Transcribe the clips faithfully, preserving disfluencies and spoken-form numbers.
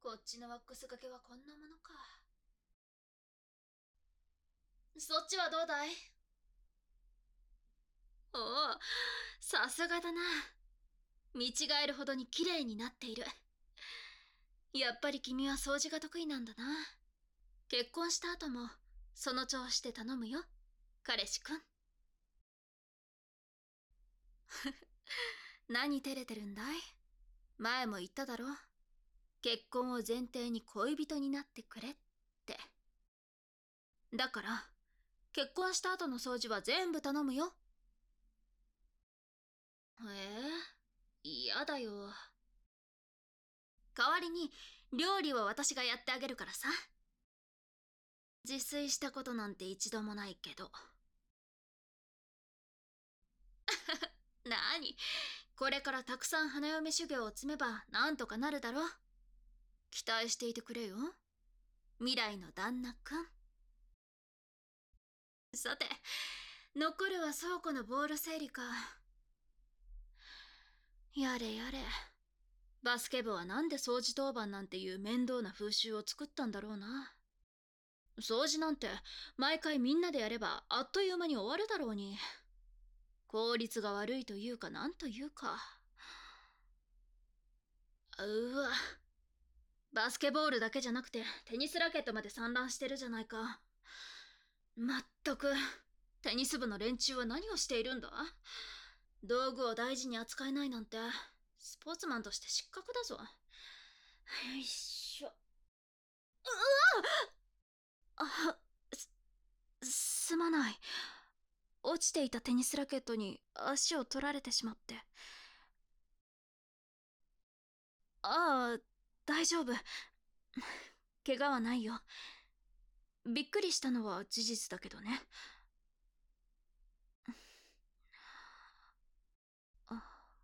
こっちのワックスがけはこんなものか。そっちはどうだい？おお、さすがだな。見違えるほどに綺麗になっている。やっぱり君は掃除が得意なんだな。結婚した後もその調子で頼むよ、彼氏くん。何照れてるんだい？前も言っただろ。結婚を前提に恋人になってくれって。だから結婚した後の掃除は全部頼むよ。ええ、嫌だよ。代わりに料理は私がやってあげるからさ。自炊したことなんて一度もないけど。なに、これからたくさん花嫁修行を積めばなんとかなるだろ。期待していてくれよ、未来の旦那くん。さて、残るは倉庫のボール整理か。やれやれ、バスケ部はなんで掃除当番なんていう面倒な風習を作ったんだろうな。掃除なんて毎回みんなでやればあっという間に終わるだろうに。効率が悪いというかなんというか。うわ、バスケボールだけじゃなくてテニスラケットまで散乱してるじゃないか。まったく、テニス部の連中は何をしているんだ？道具を大事に扱えないなんてスポーツマンとして失格だぞ。よいしょ。うわあ、す、すまない。落ちていたテニスラケットに足を取られてしまって。ああ、大丈夫。怪我はないよ。びっくりしたのは事実だけどね。あ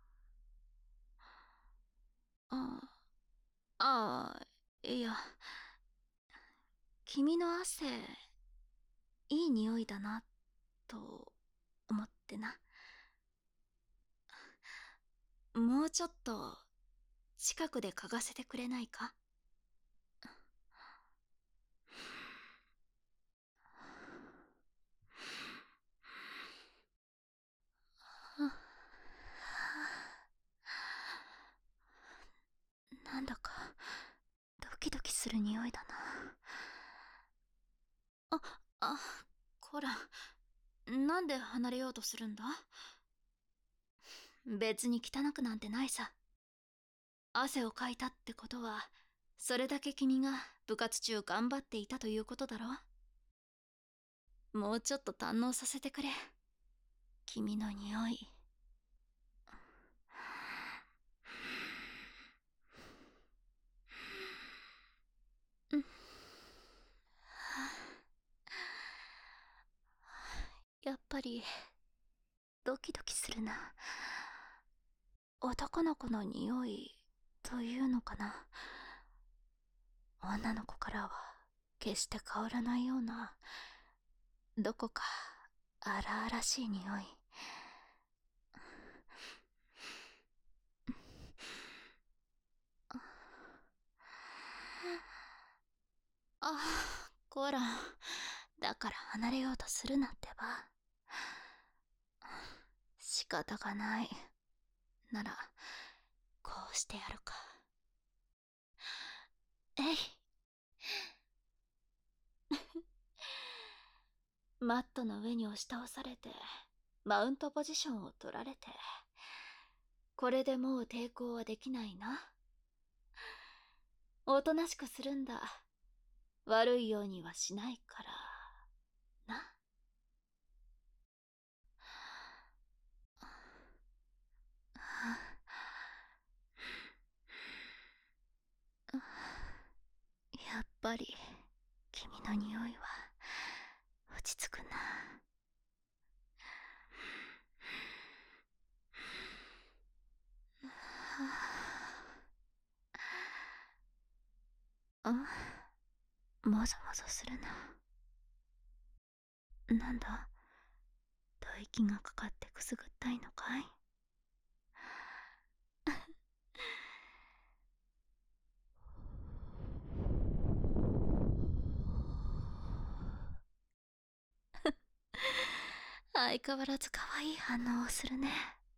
あ、ああ、いや、君の汗、いい匂いだな、と思ってな。もうちょっと近くで嗅がせてくれないか？なんだかドキドキする匂いだな。あ、あ、こら、なんで離れようとするんだ？別に汚くなんてないさ。汗をかいたってことは、それだけ君が部活中頑張っていたということだろ。もうちょっと堪能させてくれ、君の匂い。うん、やっぱりドキドキするな。男の子の匂いというのかな。女の子からは決して変わらないような、どこか荒々しい匂い。あ、こら、だから離れようとするなってば。仕方がない。なら、こうしてやるか。えい。マットの上に押し倒されて、マウントポジションを取られて、これでもう抵抗はできないな。おとなしくするんだ。悪いようにはしないからな。やっぱり君の匂いは落ち着くな。あ、もぞもぞするな。なんだ、吐息がかかってくすぐったいのかい？ 相変わらず可愛い反応をするね。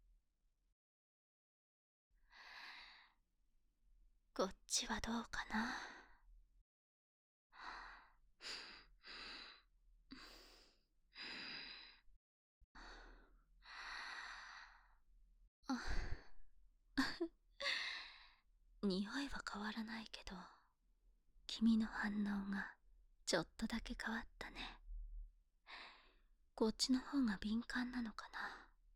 こっちはどうかな。匂いは変わらないけど、君の反応がちょっとだけ変わったね。こっちの方が敏感なのかな。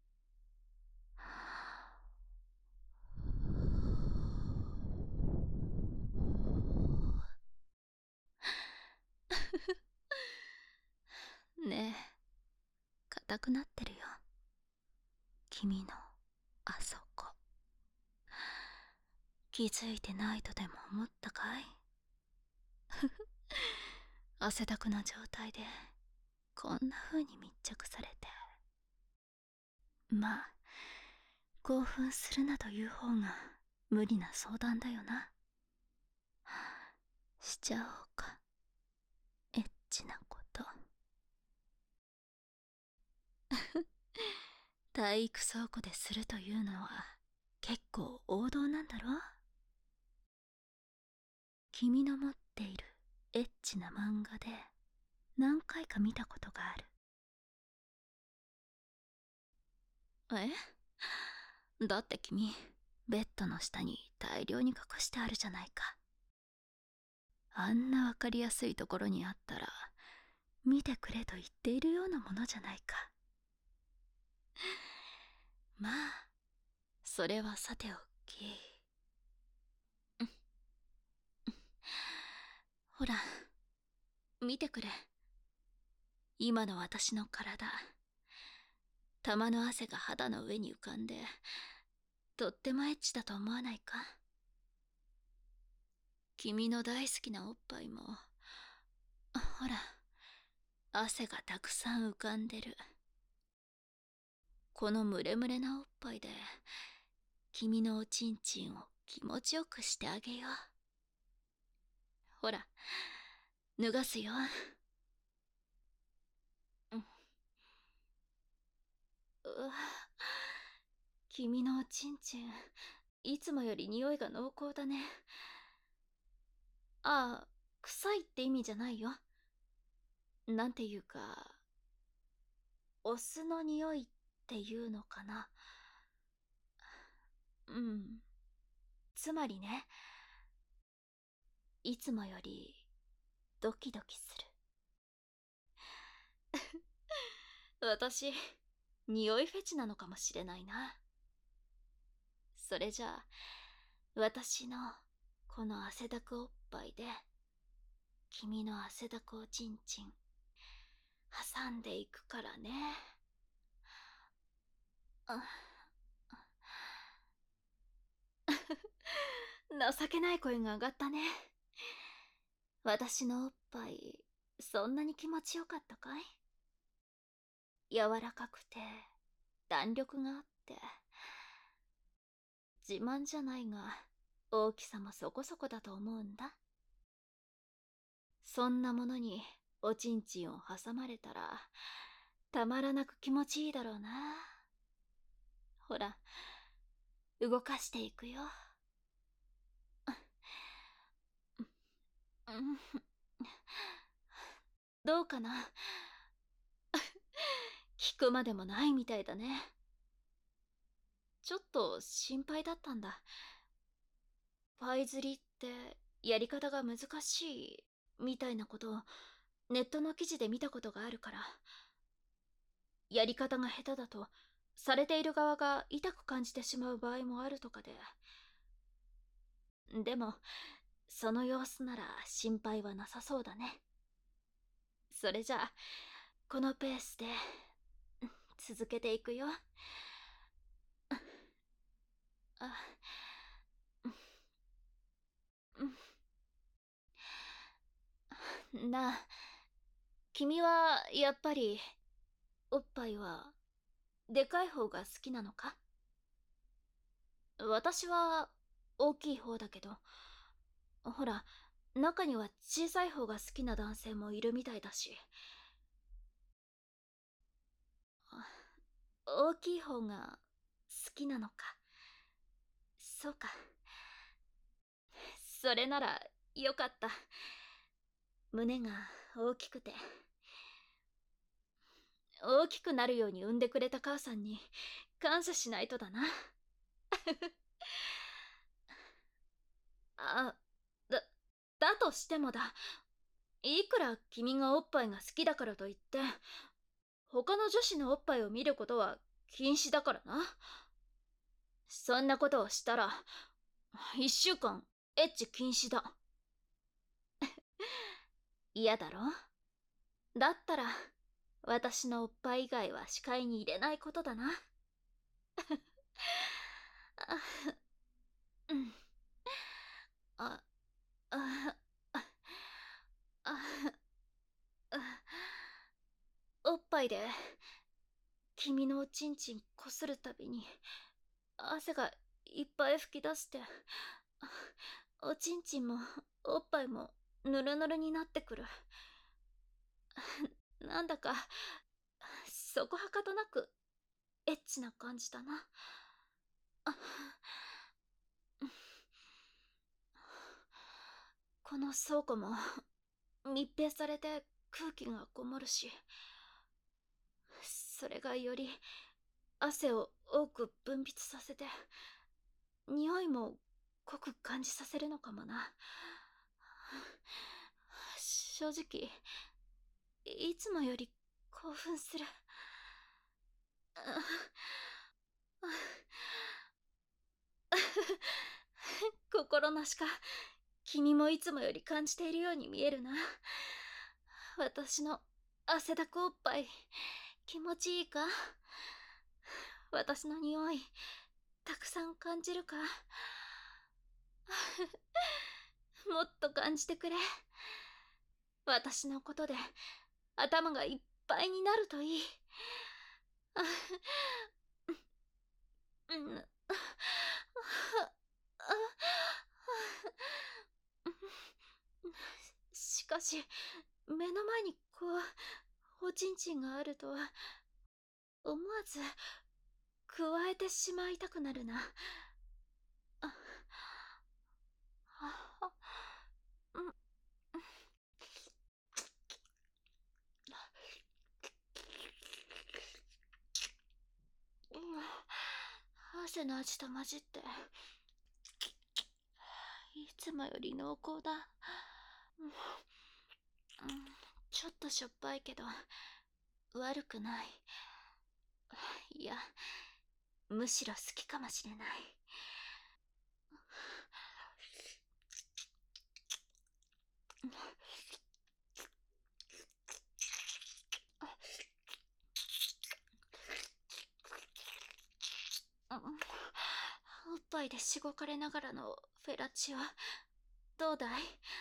ねえ、硬くなってるよ。君のあそこ。気づいてないとでも思ったかい？汗だくな状態でこんな風に密着されて。まあ、興奮するなという方が無理な相談だよな。しちゃおうか、エッチなこと。体育倉庫でするというのは結構王道なんだろ？君の持っているエッチな漫画で何回か見たことがある。え？だって君、ベッドの下に大量に隠してあるじゃないか。あんなわかりやすいところにあったら、見てくれと言っているようなものじゃないか。まあ、それはさておき。ほら、見てくれ。今の私の体。玉の汗が肌の上に浮かんで、とってもエッチだと思わないか？君の大好きなおっぱいも、ほら、汗がたくさん浮かんでる。このムレムレなおっぱいで、君のおちんちんを気持ちよくしてあげよう。ほら、脱がすよ。うん。うわ、君のおちんちん、いつもより匂いが濃厚だね。ああ、臭いって意味じゃないよ。なんていうか、オスの匂いっていうのかな。うん。つまりね、いつもよりドキドキする。私、匂いフェチなのかもしれないな。それじゃあ、私のこの汗だくおっぱいで、君の汗だくおちんちん、挟んでいくからね。あ情けない声が上がったね。私のおっぱい、そんなに気持ちよかったかい？柔らかくて、弾力があって。自慢じゃないが、大きさもそこそこだと思うんだ。そんなものにおちんちんを挟まれたら、たまらなく気持ちいいだろうな。ほら、動かしていくよ。どうかな？聞くまでもないみたいだね。ちょっと心配だったんだ。パイ釣りってやり方が難しいみたいなことをネットの記事で見たことがあるから。やり方が下手だとされている側が痛く感じてしまう場合もあるとかで。でもその様子なら心配はなさそうだね。それじゃあこのペースで続けていくよ。あ、なあ、君はやっぱりおっぱいはでかい方が好きなのか？私は大きい方だけど、ほら、中には小さい方が好きな男性もいるみたいだし。 大きい方が好きなのか。そうか。それならよかった。胸が大きくて。大きくなるように産んでくれた母さんに感謝しないとだな。あ、だ、だとしてもだ。いくら君がおっぱいが好きだからといって、他の女子のおっぱいを見ることは禁止だからな。そんなことをしたら、一週間エッチ禁止だ。嫌だろ？だったら、私のおっぱい以外は視界に入れないことだな。あ、うん。あ、あ、あ、あ、おっぱいで君のおちんちんこするたびに汗がいっぱい吹き出して、おちんちんもおっぱいもぬるぬるになってくる。なんだかそこはかとなくエッチな感じだな。この倉庫も密閉されて空気がこもるし、それがより汗を多く分泌させて匂いも濃く感じさせるのかもな。正直いつもより興奮する。心なしか君もいつもより感じているように見えるな。私の汗だくおっぱい気持ちいいか？私の匂いたくさん感じるか？もっと感じてくれ。私のことで頭がいっぱいになるといい。しかし目の前にこうおちんちんがあると思わず加えてしまいたくなるな。汗の味と混じっていつもより濃厚だ。うん、ちょっとしょっぱいけど悪くない。いや、むしろ好きかもしれない。おっぱいでしごかれながらのフェラチオどうだい？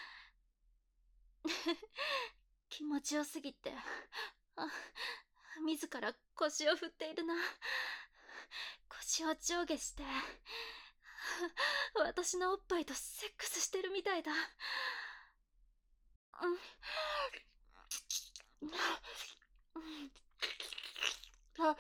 気持ちよすぎてあ自ら腰を振っているな。腰を上下して私のおっぱいとセックスしてるみたいだ。あ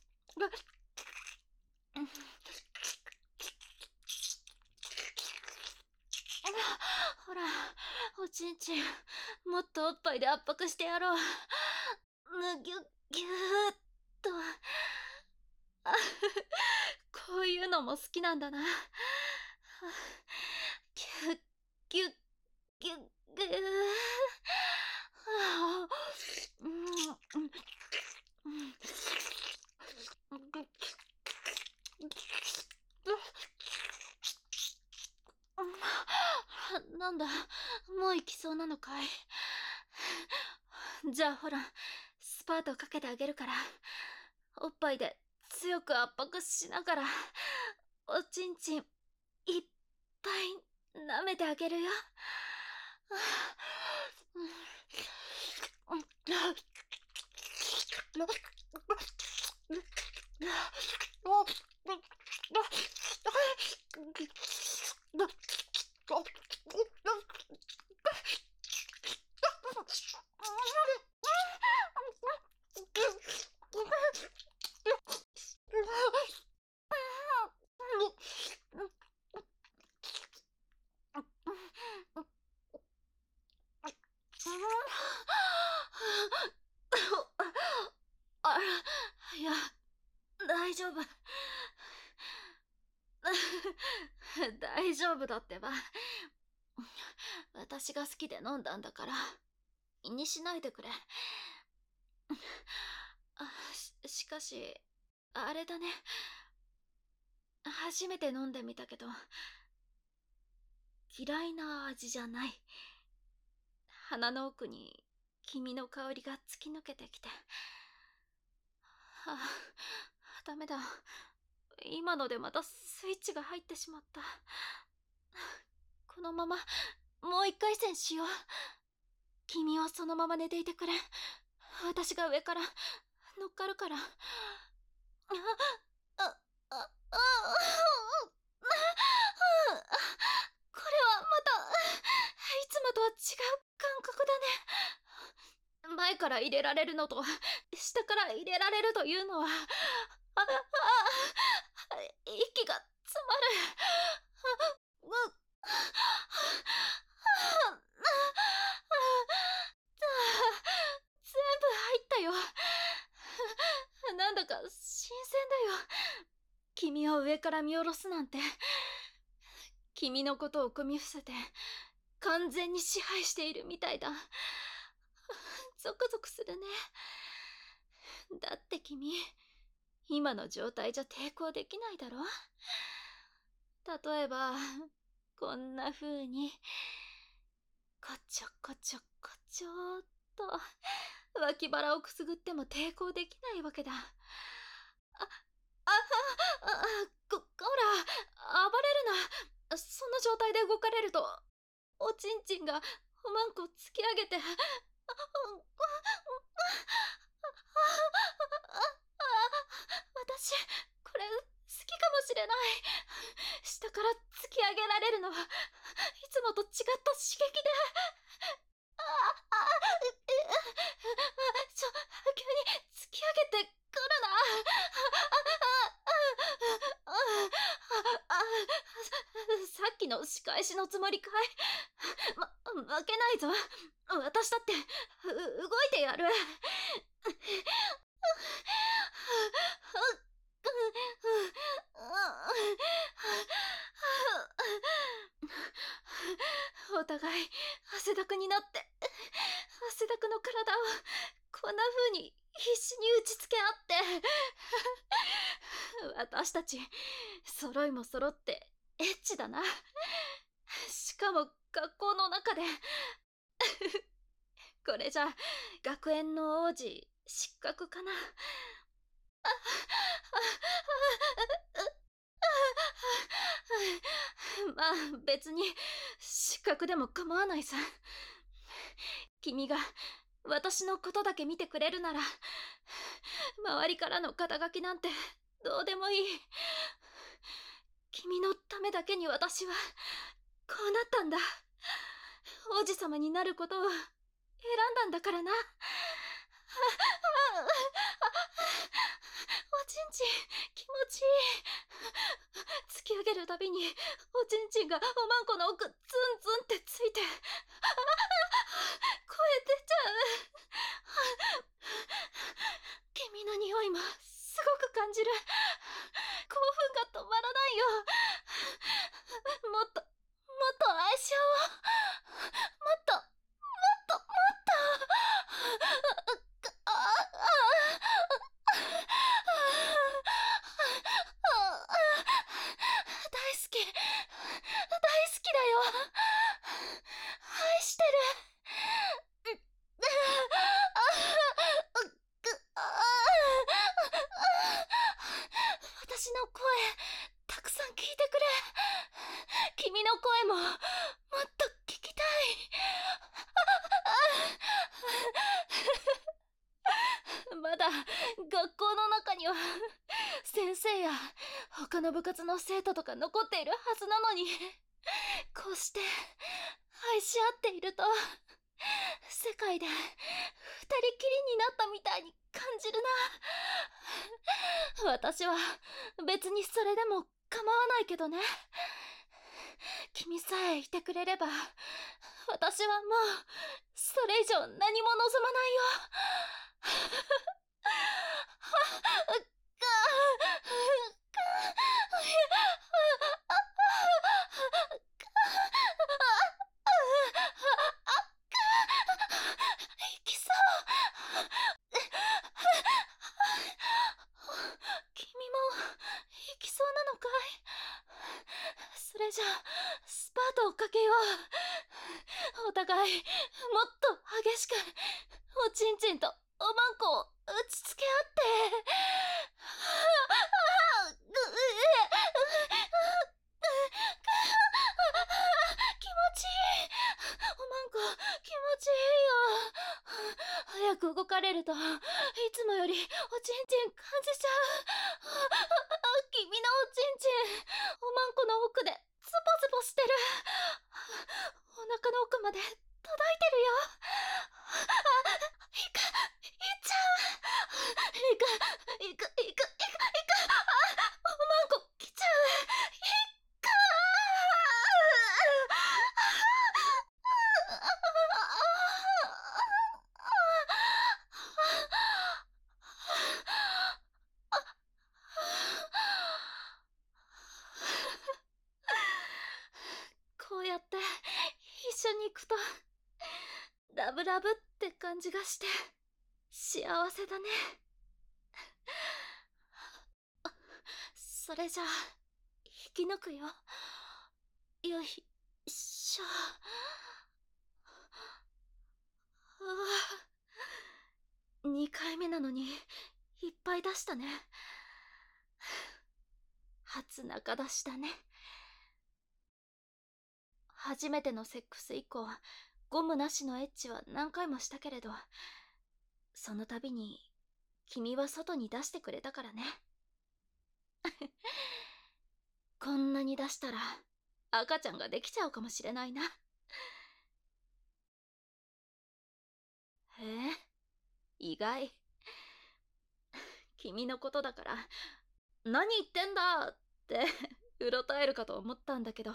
ほら、おちんちんもっとおっぱいで圧迫してやろう。むぎゅっぎゅーっと。こういうのも好きなんだな。ぎゅっぎゅっぎゅっぎゅー。なんだ、もう行きそうなのかい？じゃあほら、スパートかけてあげるから、おっぱいで強く圧迫しながら、おちんちんいっぱい舐めてあげるよ。 大丈夫。大丈夫だってば。私が好きで飲んだんだから気にしないでくれ。あし、しかしあれだね、初めて飲んでみたけど嫌いな味じゃない。鼻の奥に君の香りが突き抜けてきて、あ、ダメだ、今のでまたスイッチが入ってしまった。このままもう一回戦しよう。君はそのまま寝ていてくれ。私が上から乗っかるから。あああああこれはまたいつもとは違う感覚だね。前から入れられるのと下から入れられるというのは、ああ息が詰まる。うっ全部入ったよ。なんだか新鮮だよ。君を上から見下ろすなんて。君のことを組み伏せて完全に支配しているみたいだ。ゾクゾクするね。だって君、今の状態じゃ抵抗できないだろ。例えばこんな風にこちょこちょこちょーっと脇腹をくすぐっても抵抗できないわけだ。あ、あ、あ、あ、こ、こら、暴れるな。その状態で動かれると、おちんちんがおまんこ突き上げて、あ、あ、私、これ、好きかもしれない。下から突き上げられるのは、いつもと違った刺激で。ああ、ちょ、急に突き上げてくるな。さっきの仕返しのつもりかい？ま、負けないぞ。私だって動いてやる。お互い汗だくになって汗だくの体をこんな風に必死に打ちつけ合って私たち揃いも揃ってエッチだな。しかも学校の中でこれじゃ学園の王子失格かな。まあ別に失格でも構わないさ。君が私のことだけ見てくれるなら周りからの肩書きなんてどうでもいい。君のためだけに私はこうなったんだ。王子様になることを選んだんだからな。おちんちん気持ちいい。突き上げるたびにおちんちんがおまんこの奥ツンツンってついて声出ちゃう。君の匂いもすごく感じる。興奮が止まらないよ。もっともっと愛し合おう。もっともっともっと。あ大好き大好きだよ。愛してる。私の声たくさん聞いてくれ。君の声ももっと聞きたい。まだ学校の中には先生や他の部活の生徒とか残っているはずなのに、こうして愛し合っていると世界で二人きりになったみたいに感じるな。私は別にそれでも構わないけどね。君さえいてくれれば私はもうそれ以上何も望まないよ。 れじゃスパートをかけよう。お互いもっと激しくおちんちんとおまんこを打ちつけ合って気持ちいい。おまんこ気持ちいいよ。早く動かれるといつもよりおちんちん感じちゃう。君のおちんちんおまんこの奥でズボズボしてる。お腹の奥まで届いてるよ。あ、いか、いっちゃう。いか、いか、いか、いか、いか、あ、おまんこ来ちゃう。いっかこうやって一緒に行くとラブラブって感じがして幸せだね。それじゃあ引き抜くよ。よいしょ。ああ、にかいめなのにいっぱい出したね。初中出しだね。初めてのセックス以降ゴムなしのエッチは何回もしたけれど、その度に君は外に出してくれたからね。こんなに出したら赤ちゃんができちゃうかもしれないな。ええ、意外。君のことだから何言ってんだってうろたえるかと思ったんだけど、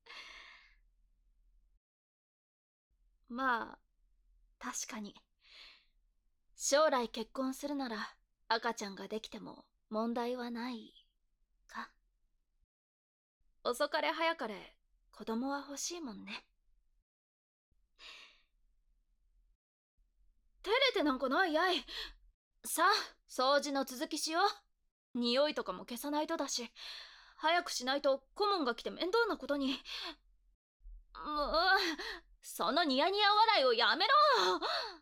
まあ確かに将来結婚するなら赤ちゃんができても問題はないか。遅かれ早かれ子供は欲しいもんね。照れてなんかないやい。さあ掃除の続きしよう。匂いとかも消さないとだし、早くしないと顧問が来て面倒なことに。もうそのニヤニヤ笑いをやめろ。